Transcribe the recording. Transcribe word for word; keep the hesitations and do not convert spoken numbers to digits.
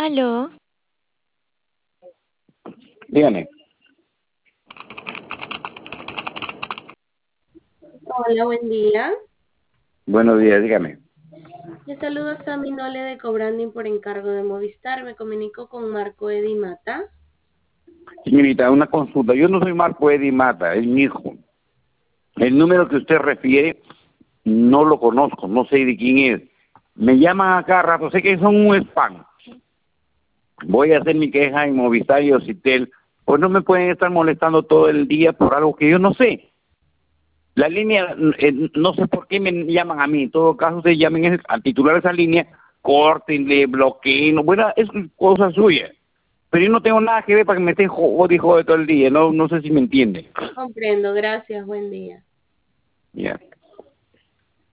Aló. Dígame. Hola, buen día. Buenos días, dígame. Les saludo a Sammy Nole de Cobranding por encargo de Movistar. Me comunico con Marco Edi Mata. Señorita, una consulta. Yo no soy Marco Edi Mata, es mi hijo. El número que usted refiere no lo conozco, no sé de quién es. Me llaman a cada rato, sé que son un spam. Voy a hacer mi queja en Movistar y Ocitel. Pues no me pueden estar molestando todo el día por algo que yo no sé. La línea, eh, no sé por qué me llaman a mí. En todo caso, ustedes llamen al titular de esa línea, córtenle, bloqueen, bueno, es cosa suya. Pero yo no tengo nada que ver para que me estén jodiendo jode todo el día. No, no sé si me entiende. Comprendo, gracias, buen día. Ya.